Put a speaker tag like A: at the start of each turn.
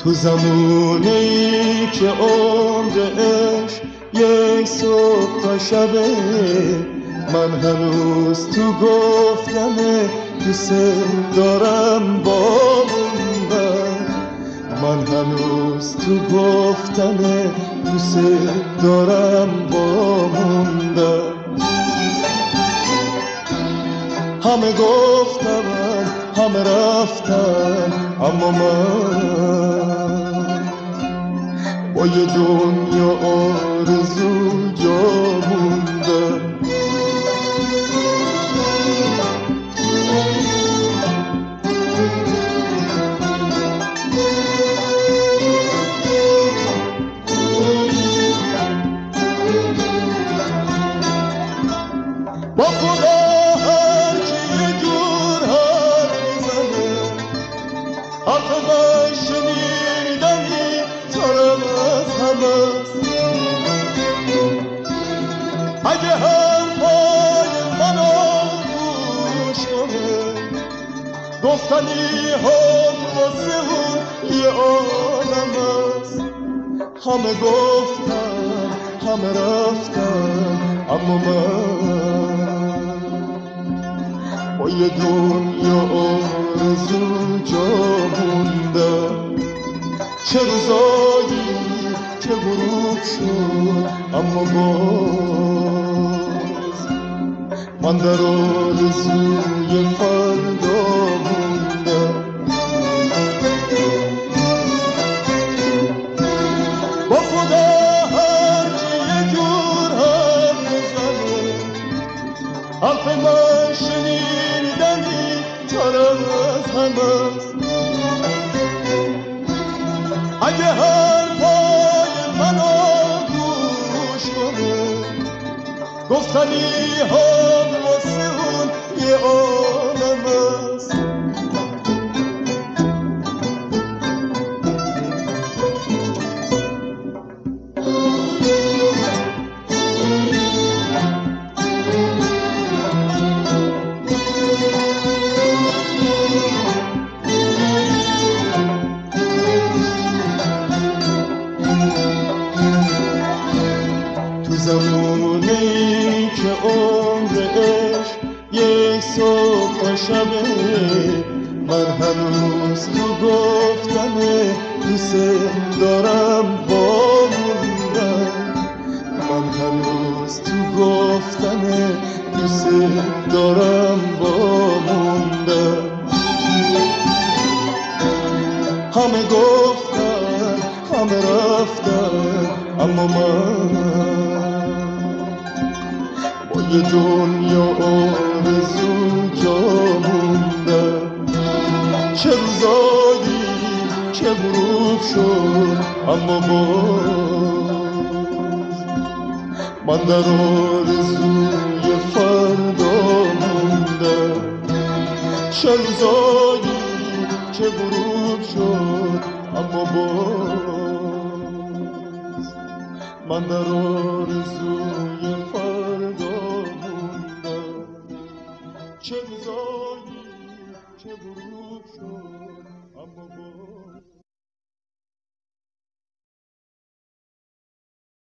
A: تو زمونی که عمرش یک صبح تا شبه، من هنوز تو گفتم دوست دارم با موندن، من هنوز تو گفتم دوست دارم با موندن. همه گفتم همه رفتن، اما من با یه دنیا آرزو جا موندم. با خدا هر کی یه جور حرف میزنه، حرف من شنیدنی ترم از همست. اگه حرفای منو گوش کنه، گفتنی هم واسه اون یه عالم است. همه گفتن همه رفتن، اما من با یه دنیا آرزو جا موندم. چه روزایی که غروب شد، اما باز من در آرزوی فردا موندم. با خدا هر کی یه جور حرف بزنه، حرف من شنیدنی ترم از همست. اگه حرفای منو گوش کنه، گفتنی هم واسه اون یه عالم است. تو زمونی که عمرش یک صبح تا شبه، من هنوز تو گفتم دوست دارم با موندن، من هنوز تو گفتم دوست دارم با موندن. همه گفتن همه رفتن، اما من با یه دنیا آرزو جا موندم. چه روزایی که غروب شد، اما باز من در آرزوی فردا موندم. چه روزایی که غروب شد، اما باز من در آرزوی فردا موندم. چه روزایی که غروب شد.